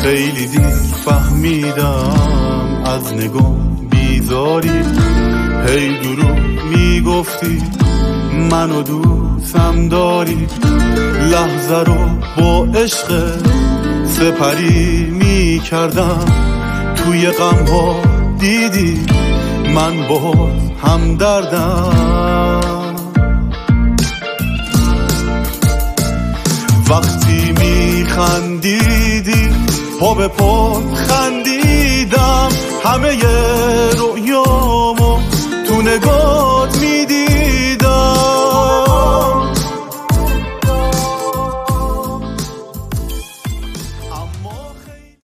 خیلی دیر فهمیدم از نگاه بیزاری، هی دروغ میگفتی منو دوستم داری، لحظه رو با عشق سپری میکردم، توی غم ها دیدی من باز هم دردم. وقتی میخندیدی پا به پا خندیدم، همه رؤیامو تو نگاه